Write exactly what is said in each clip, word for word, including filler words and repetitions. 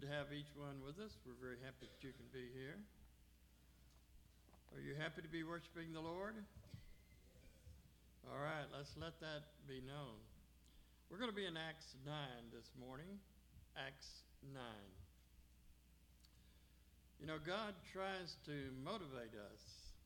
to have each one with us. We're very happy that you can be here. Are you happy to be worshiping the Lord? All right, let's let that be known. We're going to be in Acts nine this morning. Acts nine. You know, God tries to motivate us.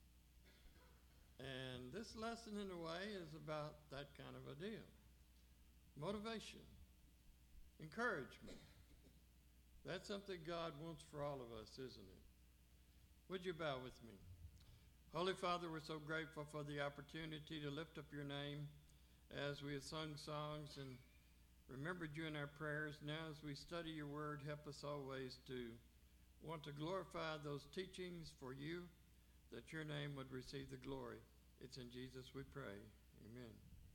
And this lesson, in a way, is about that kind of a deal. Motivation. Encouragement. That's something God wants for all of us, isn't it? Would you bow with me? Holy Father, we're so grateful for the opportunity to lift up your name as we have sung songs and remembered you in our prayers. Now as we study your word, help us always to want to glorify those teachings for you, that your name would receive the glory. It's in Jesus we pray. Amen.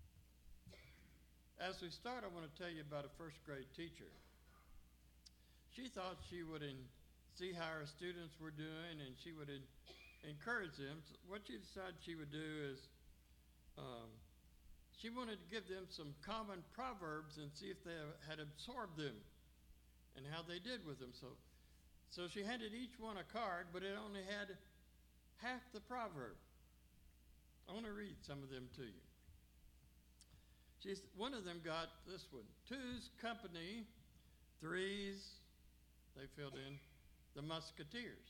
As we start, I want to tell you about a first grade teacher. She thought she would in, see how her students were doing, and she would in, encourage them. So what she decided she would do is um, she wanted to give them some common proverbs and see if they had absorbed them and how they did with them. So, so she handed each one a card, but it only had half the proverb. I want to read some of them to you. She's, one of them got this one. Two's company, three's, they filled in, the Musketeers.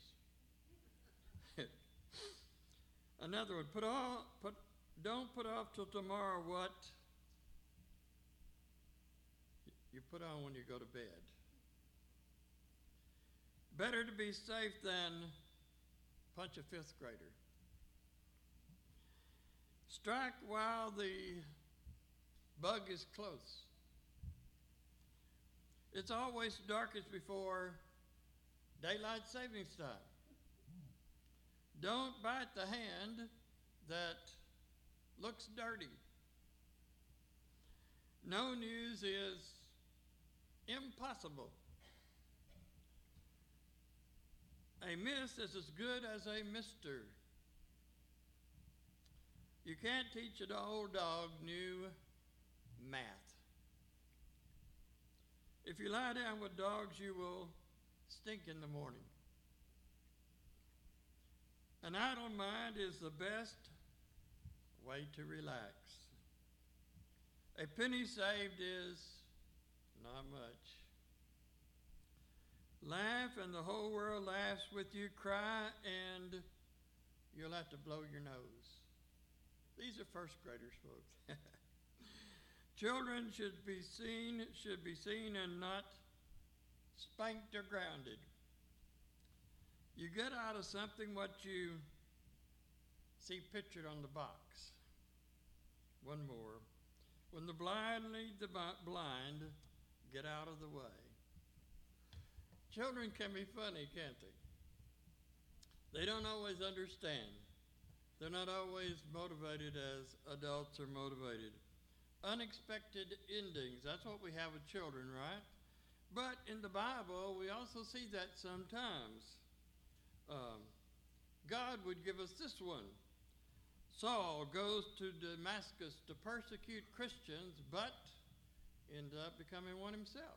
Another one, put off, put, don't put off till tomorrow what you put on when you go to bed. Better to be safe than punch a fifth grader. Strike while the bug is close. It's always darkest before daylight savings time. Don't bite the hand that looks dirty. No news is impossible. A miss is as good as a mister. You can't teach an old dog new math. If you lie down with dogs, you will stink in the morning. An idle mind is the best way to relax. A penny saved is not much. Laugh and the whole world laughs with you. Cry and you'll have to blow your nose. These are first graders, folks. Children should be seen, should be seen and not spanked or grounded. You get out of something what you see pictured on the box. One more. When the blind lead the blind, get out of the way. Children can be funny, can't they? They don't always understand. They're not always motivated as adults are motivated. Unexpected endings, that's what we have with children, right? But in the Bible, we also see that sometimes. Um, God would give us this one. Saul goes to Damascus to persecute Christians, but ended up becoming one himself.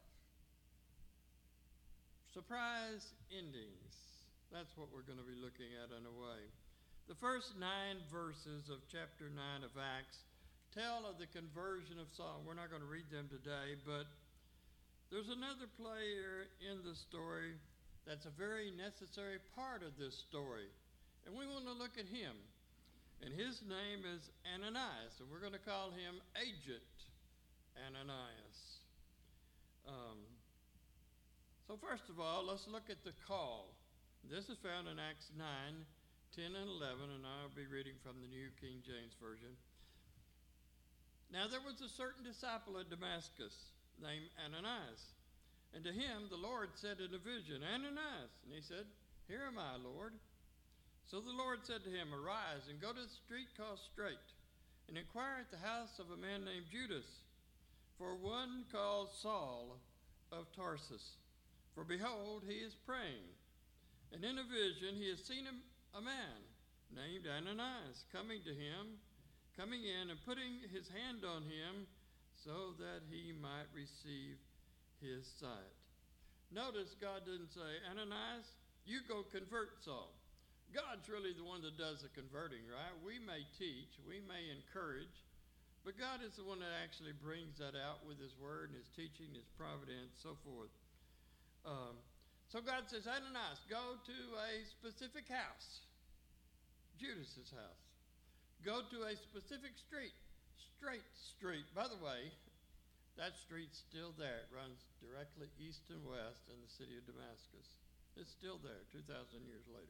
Surprise endings. That's what we're going to be looking at in a way. The first nine verses of chapter nine of Acts tell of the conversion of Saul. We're not going to read them today, but there's another player in the story that's a very necessary part of this story. And we want to look at him. And his name is Ananias, and we're going to call him Agent Ananias. Um, so first of all, let's look at the call. This is found in Acts nine, ten, and eleven, and I'll be reading from the New King James Version. Now there was a certain disciple at Damascus named Ananias. And to him the Lord said in a vision, Ananias. And he said, Here am I, Lord. So the Lord said to him, Arise and go to the street called Straight, and inquire at the house of a man named Judas, for one called Saul of Tarsus. For behold, he is praying. And in a vision he has seen a, a man named Ananias coming to him, coming in and putting his hand on him so that he might receive his sight. Notice God didn't say, Ananias, you go convert Saul. God's really the one that does the converting, right? We may teach, we may encourage, but God is the one that actually brings that out with his word and his teaching, his providence, so forth. Um, so God says, Ananias, go to a specific house, Judas's house. Go to a specific street, Straight Street. By the way, that street's still there. It runs directly east and west in the city of Damascus. It's still there two thousand years later.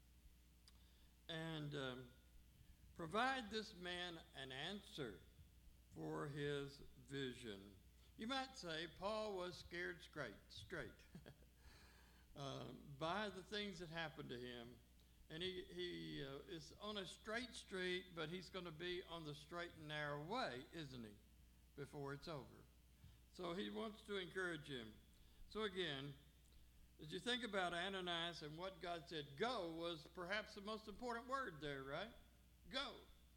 And um, provide this man an answer for his vision. You might say Paul was scared straight, straight um, by the things that happened to him. And he, he uh, is on a straight street, but he's going to be on the straight and narrow way, isn't he, before it's over. So he wants to encourage him. So again, as you think about Ananias and what God said, go was perhaps the most important word there, right? Go.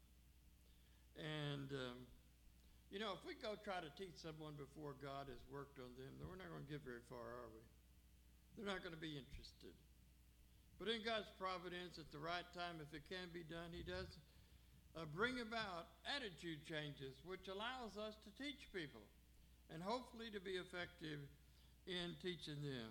And, um, you know, if we go try to teach someone before God has worked on them, then we're not going to get very far, are we? They're not going to be interested. But in God's providence, at the right time, if it can be done, he does uh, bring about attitude changes, which allows us to teach people and hopefully to be effective in teaching them.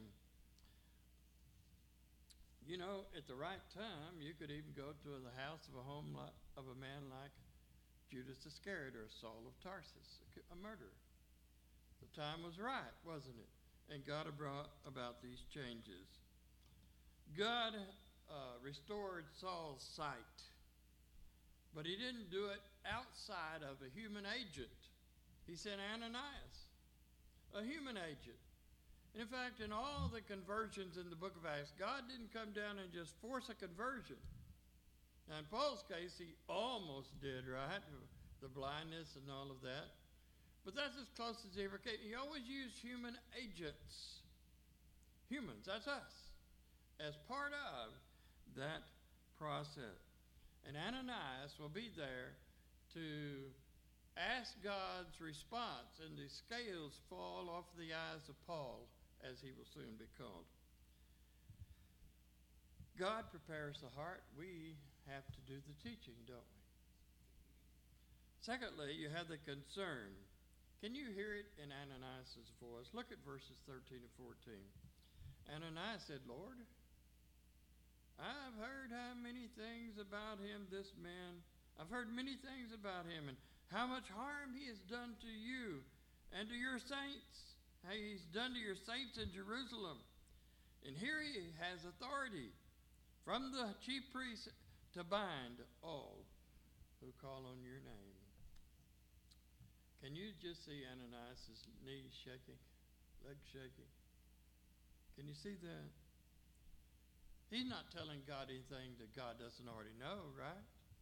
You know, at the right time, you could even go to the house of a home li- of a man like Judas Iscariot or Saul of Tarsus, a murderer. The time was right, wasn't it? And God brought about these changes. God uh, restored Saul's sight, but he didn't do it outside of a human agent. He sent Ananias, a human agent. And in fact, in all the conversions in the book of Acts, God didn't come down and just force a conversion. Now, in Paul's case, he almost did, right? The blindness and all of that. But that's as close as he ever came. He always used human agents. Humans, that's us, as part of that process. And Ananias will be there to ask God's response, and the scales fall off the eyes of Paul, as he will soon be called. God prepares the heart. We have to do the teaching, don't we? Secondly, you have the concern. Can you hear it in Ananias' voice? Look at verses thirteen and fourteen. Ananias said, Lord, I've heard how many things about him, this man. I've heard many things about him and how much harm he has done to you and to your saints. How he's done to your saints in Jerusalem. And here he has authority from the chief priests to bind all who call on your name. Can you just see Ananias' knees shaking, legs shaking? Can you see that? He's not telling God anything that God doesn't already know, right?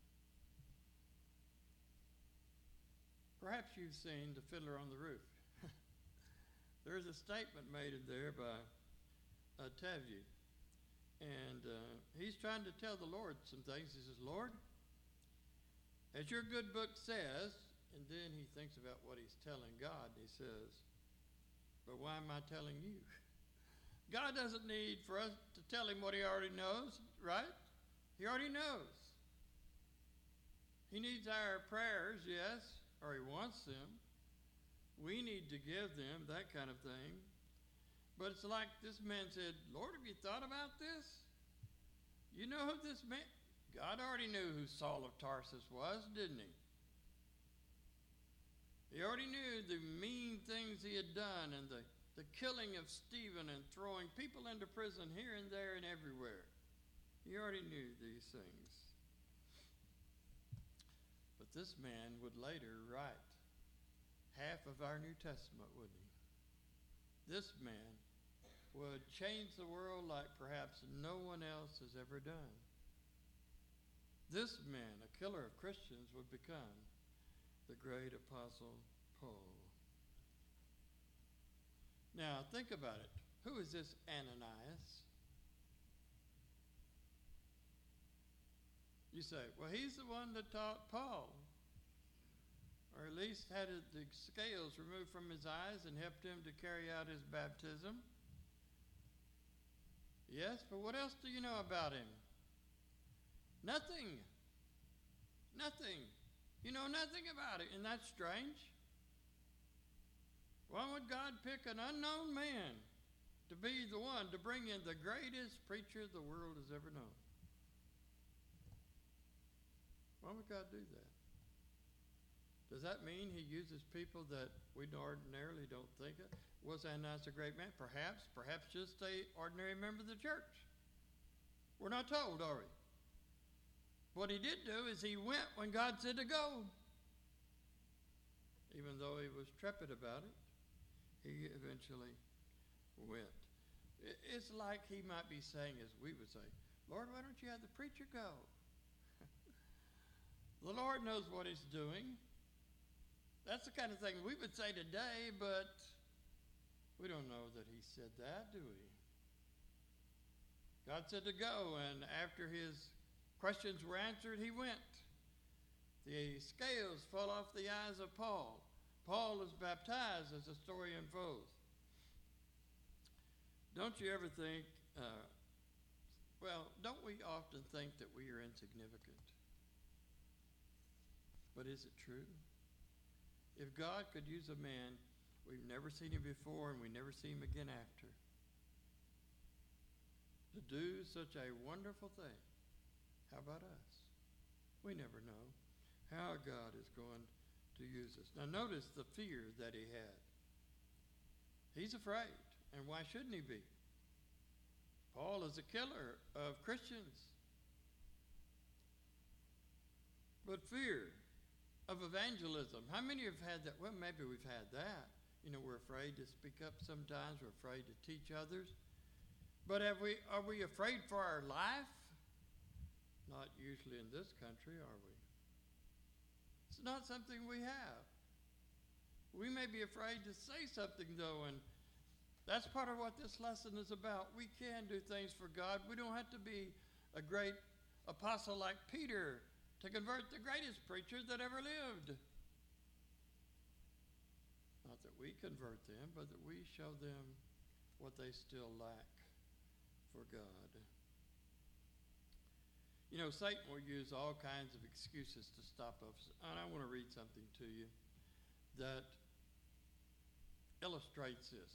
Perhaps you've seen The Fiddler on the Roof. There's a statement made in there by uh, Taviu. And uh, he's trying to tell the Lord some things. He says, Lord, as your good book says, and then he thinks about what he's telling God. And he says, but why am I telling you? God doesn't need for us to tell him what he already knows, right? He already knows. He needs our prayers, yes, or he wants them. We need to give them, that kind of thing. But it's like this man said, Lord, have you thought about this? You know who this man... God already knew who Saul of Tarsus was, didn't he? He already knew the mean things he had done and the, the killing of Stephen and throwing people into prison here and there and everywhere. He already knew these things. But this man would later write half of our New Testament, wouldn't he? This man would change the world like perhaps no one else has ever done. This man, a killer of Christians, would become the great apostle Paul. Now, think about it. Who is this Ananias? You say, well, he's the one that taught Paul, or at least had the scales removed from his eyes and helped him to carry out his baptism. Yes, but what else do you know about him? Nothing. Nothing. You know nothing about it. Isn't that strange? Why would God pick an unknown man to be the one to bring in the greatest preacher the world has ever known? Why would God do that? Does that mean he uses people that we ordinarily don't think of? Was Ananias a great man? Perhaps. Perhaps just a ordinary member of the church. We're not told, are we? What he did do is he went when God said to go. Even though he was trepid about it, he eventually went. It's like he might be saying, as we would say, Lord, why don't you have the preacher go? The Lord knows what he's doing. That's the kind of thing we would say today, but we don't know that he said that, do we? God said to go, and after his questions were answered, he went. The scales fell off the eyes of Paul. Paul is baptized as the story unfolds. Don't you ever think, uh, well, don't we often think that we are insignificant? But is it true? If God could use a man, we've never seen him before and we never see him again after, to do such a wonderful thing, how about us? We never know how God is going to use us. Now notice the fear that he had. He's afraid, and why shouldn't he be? Paul is a killer of Christians. But fear of evangelism. How many have had that? Well, maybe we've had that. You know, we're afraid to speak up sometimes. We're afraid to teach others. But have we, are we afraid for our life? Not usually in this country, are we? It's not something we have. We may be afraid to say something, though, and that's part of what this lesson is about. We can do things for God. We don't have to be a great apostle like Peter to convert the greatest preacher that ever lived. Not that we convert them, but that we show them what they still lack for God. You know, Satan will use all kinds of excuses to stop us. And I want to read something to you that illustrates this.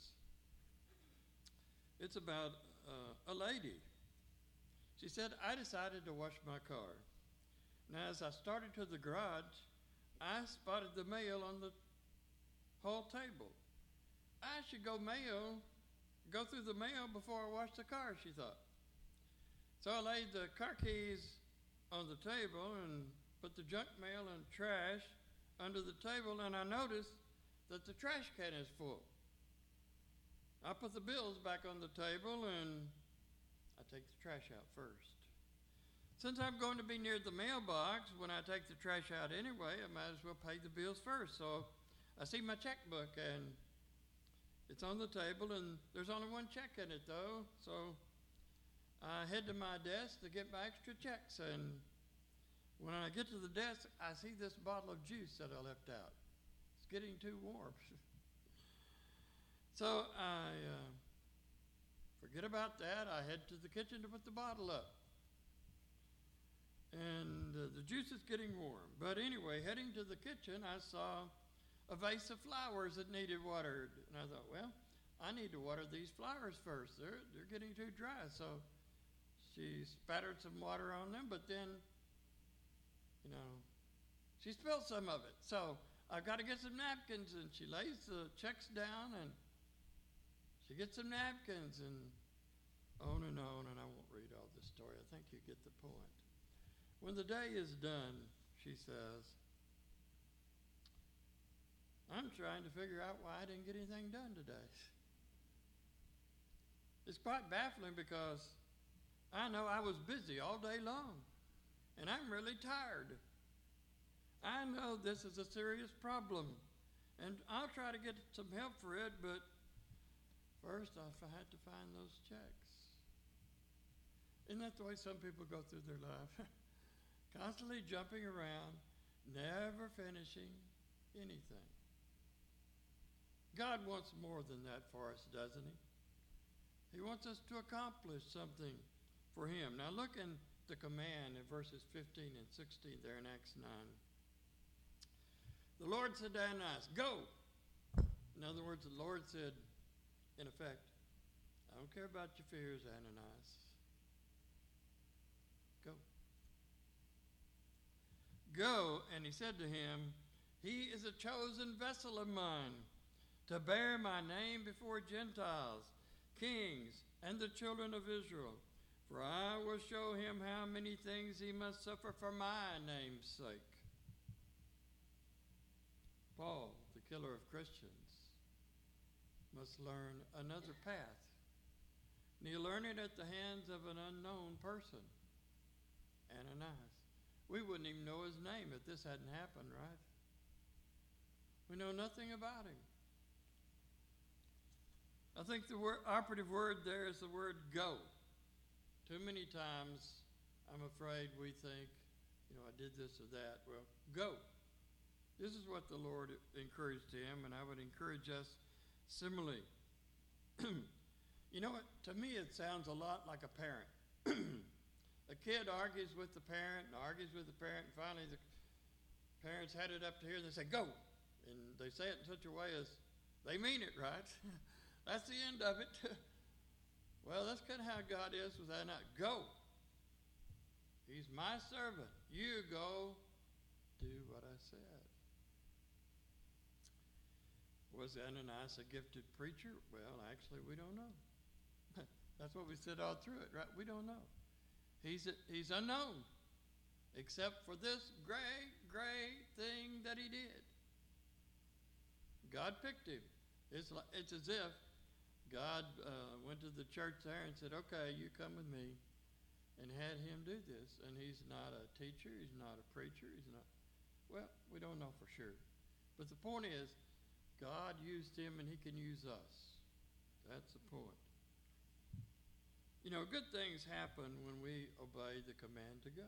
It's about uh, a lady. She said, I decided to wash my car. Now, as I started to the garage, I spotted the mail on the hall table. I should go mail, go through the mail before I wash the car, she thought. So I laid the car keys on the table and put the junk mail and trash under the table, and I noticed that the trash can is full. I put the bills back on the table, and I take the trash out first. Since I'm going to be near the mailbox when I take the trash out anyway, I might as well pay the bills first. So I see my checkbook, and it's on the table, and there's only one check in it, though. So I head to my desk to get my extra checks, and when I get to the desk, I see this bottle of juice that I left out. It's getting too warm. So I uh, forget about that. I head to the kitchen to put the bottle up. And uh, the juice is getting warm. But anyway, heading to the kitchen, I saw a vase of flowers that needed watered. And I thought, well, I need to water these flowers first. They're, they're getting too dry. So she spattered some water on them, but then, you know, she spilled some of it. So I've got to get some napkins, and she lays the checks down, and she gets some napkins, and on and on, and I won't read all this story. I think you get the point. When the day is done, she says, I'm trying to figure out why I didn't get anything done today. It's quite baffling because I know I was busy all day long, and I'm really tired. I know this is a serious problem, and I'll try to get some help for it, but first I had to find those checks. Isn't that the way some people go through their life? Constantly jumping around, never finishing anything. God wants more than that for us, doesn't he? He wants us to accomplish something for him. Now look in the command in verses fifteen and sixteen there in Acts nine. The Lord said to Ananias, go. In other words, the Lord said, in effect, I don't care about your fears, Ananias. Go. Go, and he said to him, he is a chosen vessel of mine to bear my name before Gentiles, kings, and the children of Israel. For I will show him how many things he must suffer for my name's sake. Paul, the killer of Christians, must learn another path. And he'll learn it at the hands of an unknown person, Ananias. We wouldn't even know his name if this hadn't happened, right? We know nothing about him. I think the word, operative word there is the word go. Too many times, I'm afraid we think, you know, I did this or that. Well, go. This is what the Lord encouraged him, and I would encourage us similarly. You know what? To me, it sounds a lot like a parent. A kid argues with the parent and argues with the parent, and finally the parents had it up to here, and they say, go. And they say it in such a way as they mean it, right? That's the end of it. Well, that's kind of how God is with that. Go. He's my servant. You go do what I said. Was Ananias a gifted preacher? Well, actually, we don't know. That's what we said all through it, right? We don't know. He's, a, he's unknown, except for this great, great thing that he did. God picked him. It's, like, it's as if God uh, went to the church there and said, okay, you come with me, and had him do this. And he's not a teacher. He's not a preacher. He's not, well, we don't know for sure. But the point is, God used him and he can use us. That's the point. You know, good things happen when we obey the command to go.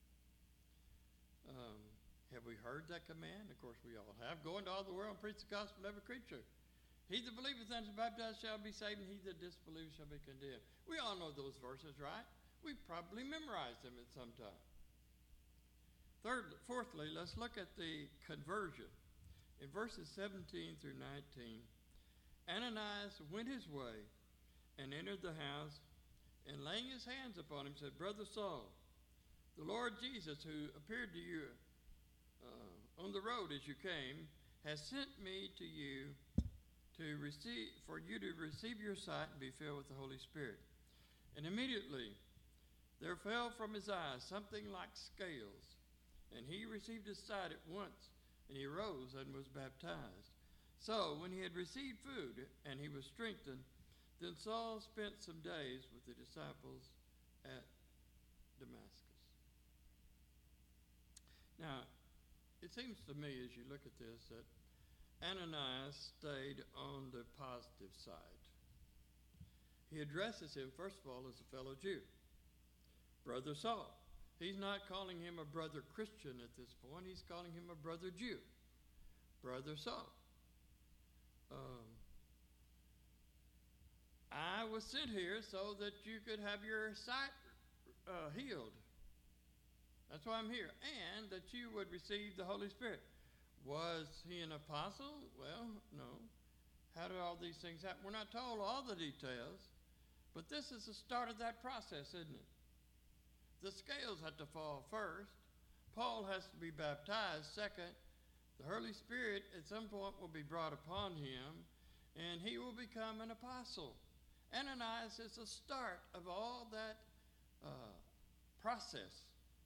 Um, have we heard that command? Of course we all have. Go into all the world and preach the gospel to every creature. He that believeth and is baptized shall be saved, and he that disbelieveth shall be condemned. We all know those verses, right? We've probably memorized them at some time. Third, fourthly, let's look at the conversion. In verses seventeen through nineteen, Ananias went his way and entered the house, and laying his hands upon him said, Brother Saul, the Lord Jesus, who appeared to you uh, on the road as you came, has sent me to you to receive, for you to receive your sight and be filled with the Holy Spirit. And immediately there fell from his eyes something like scales, and he received his sight at once. And he rose and was baptized. So when he had received food and he was strengthened, then Saul spent some days with the disciples at Damascus. Now, it seems to me as you look at this that Ananias stayed on the positive side. He addresses him, first of all, as a fellow Jew. Brother Saul. He's not calling him a brother Christian at this point. He's calling him a brother Jew. Brother Saul. Um, I was sent here so that you could have your sight uh, healed. That's why I'm here. And that you would receive the Holy Spirit. Was he an apostle? Well, no. How did all these things happen? We're not told all the details. But this is the start of that process, isn't it? The scales had to fall first. Paul has to be baptized second. The Holy Spirit at some point will be brought upon him, and he will become an apostle. Ananias is the start of all that uh, process.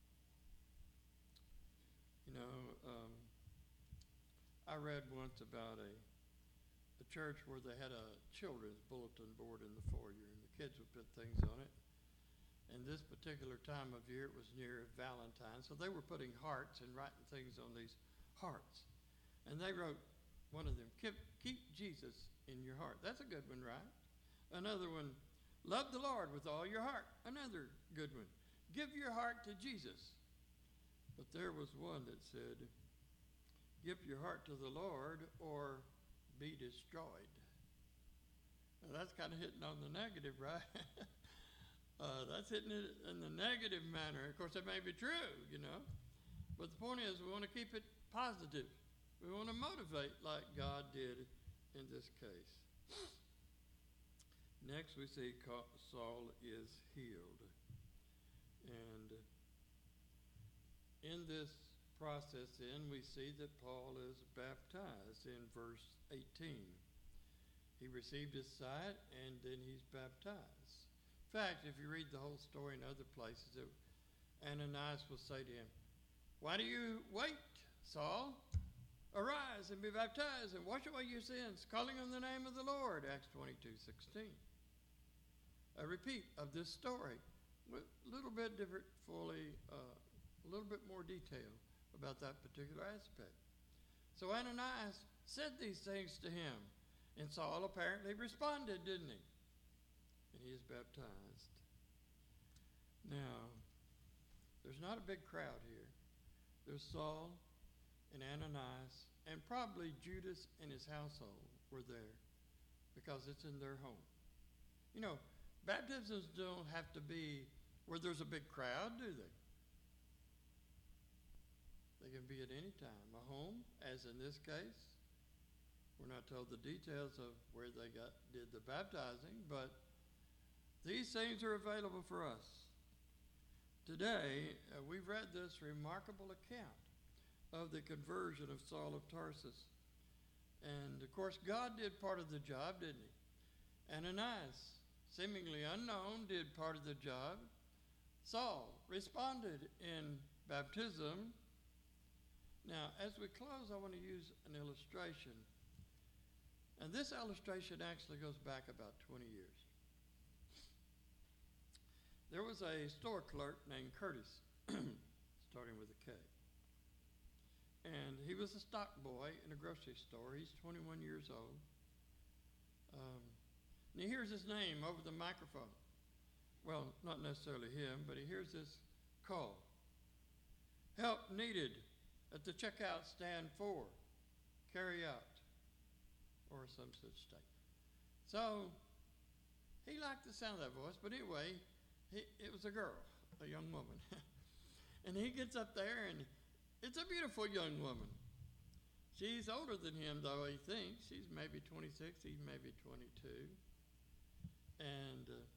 You know, um, I read once about a, a church where they had a children's bulletin board in the foyer, and the kids would put things on it. And this particular time of year, it was near Valentine's, so they were putting hearts and writing things on these hearts. And they wrote, one of them, keep, keep Jesus in your heart. That's a good one, right? Another one, love the Lord with all your heart. Another good one, give your heart to Jesus. But there was one that said, give your heart to the Lord or be destroyed. Now, that's kind of hitting on the negative, right? uh, that's hitting it in the negative manner. Of course, that may be true, you know. But the point is, we want to keep it positive. We want to motivate like God did in this case. Next, we see Saul is healed. And in this process, then, we see that Paul is baptized in verse eighteen. He received his sight, and then he's baptized. In fact, if you read the whole story in other places, it, Ananias will say to him, "Why do you wait, Saul? Arise and be baptized and wash away your sins, calling on the name of the Lord." Acts twenty-two sixteen. A repeat of this story with a little bit different, fully, uh, a little bit more detail about that particular aspect. So Ananias said these things to him, and Saul apparently responded, didn't he? And he is baptized. Now, there's not a big crowd here. There's Saul and Ananias, and probably Judas and his household were there because it's in their home. You know, baptisms don't have to be where there's a big crowd, do they? They can be at any time. A home, as in this case. We're not told the details of where they got did the baptizing, but these things are available for us. Today, uh, we've read this remarkable account of the conversion of Saul of Tarsus. And, of course, God did part of the job, didn't he? Ananias, seemingly unknown, did part of the job. Saul responded in baptism. Now, as we close, I want to use an illustration. And this illustration actually goes back about twenty years. There was a store clerk named Curtis, starting with a K. And he was a stock boy in a grocery store. He's twenty-one years old. Um, and he hears his name over the microphone. Well, not necessarily him, but he hears this call. "Help needed at the checkout stand four. Carry out." Or some such statement. So, he liked the sound of that voice, but anyway, he, it was a girl, a young woman. And he gets up there, and it's a beautiful young woman. She's older than him, though, he thinks. She's maybe twenty-six, he's maybe twenty-two. And uh,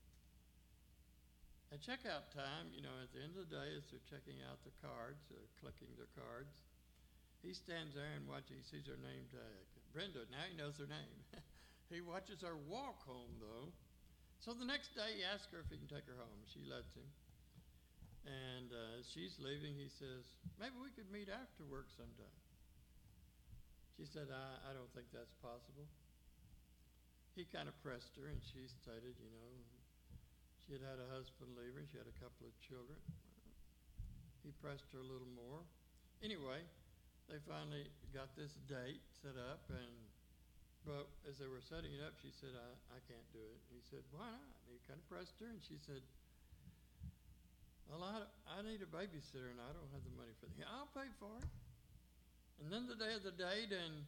at checkout time, you know, at the end of the day, as they're checking out the cards, uh, clicking their cards, he stands there and watches, he sees her name tag. Brenda, now he knows her name. He watches her walk home, though. So the next day, he asks her if he can take her home. She lets him. And uh, as she's leaving, he says, "Maybe we could meet after work sometime." She said, I, I don't think that's possible. He kind of pressed her, and she stated, you know, she had had a husband leave her. She had a couple of children. He pressed her a little more. Anyway, they finally got this date set up, and but as they were setting it up, she said, I, I can't do it. And he said, "Why not?" And he kind of pressed her, and she said, "Well, I, I need a babysitter, and I don't have the money for that." "I'll pay for it." And then the day of the date, and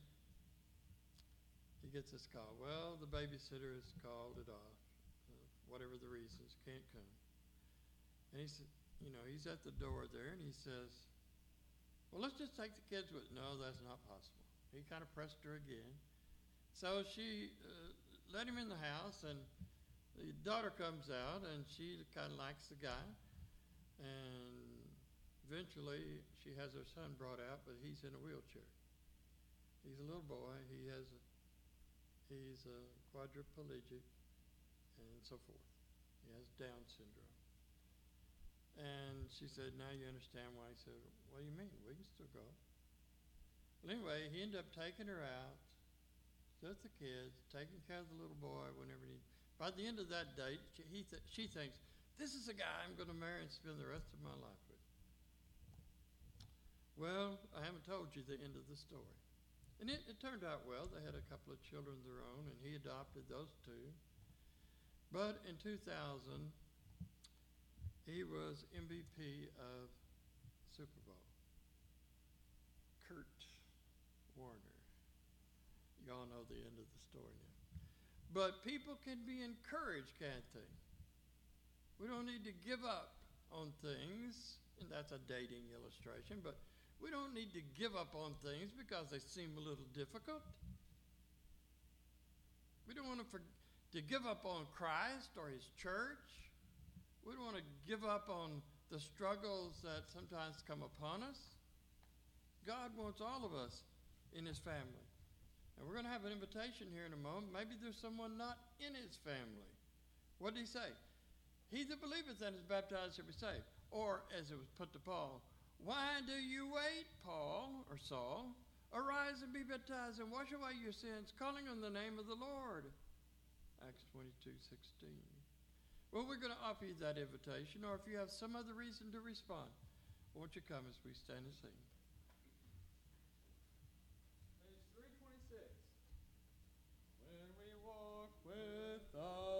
he gets this call. "Well, the babysitter has called it off. Uh, whatever the reasons, can't come." And he said, you know, he's at the door there, and he says, "Well, let's just take the kids with." "No, that's not possible." He kind of pressed her again. So she uh, let him in the house, and the daughter comes out, and she kind of likes the guy. And eventually, she has her son brought out, but he's in a wheelchair. He's a little boy. He has, a, he's a quadriplegic, and so forth. He has Down syndrome. And she said, "Now you understand why." He said, "What do you mean? We can still go." Well, anyway, he ended up taking her out, with the kids, taking care of the little boy whenever he. By the end of that date, she, he th- she thinks, "This is a guy I'm going to marry and spend the rest of my life with." Well, I haven't told you the end of the story. And it, it turned out well. They had a couple of children of their own, and he adopted those two. But in two thousand, he was M V P of Super Bowl. Kurt Warner. Y'all know the end of the story now. But people can be encouraged, can't they? We don't need to give up on things, and that's a dating illustration, but we don't need to give up on things because they seem a little difficult. We don't want to, for, to give up on Christ or his church. We don't want to give up on the struggles that sometimes come upon us. God wants all of us in his family. And we're going to have an invitation here in a moment. Maybe there's someone not in his family. What did he say? He that believeth and is baptized shall be saved. Or, as it was put to Paul, why do you wait, Paul, or Saul? Arise and be baptized and wash away your sins, calling on the name of the Lord. Acts twenty-two sixteen. Well, we're going to offer you that invitation, or if you have some other reason to respond, won't you come as we stand and sing? Page three twenty-six. When we walk with the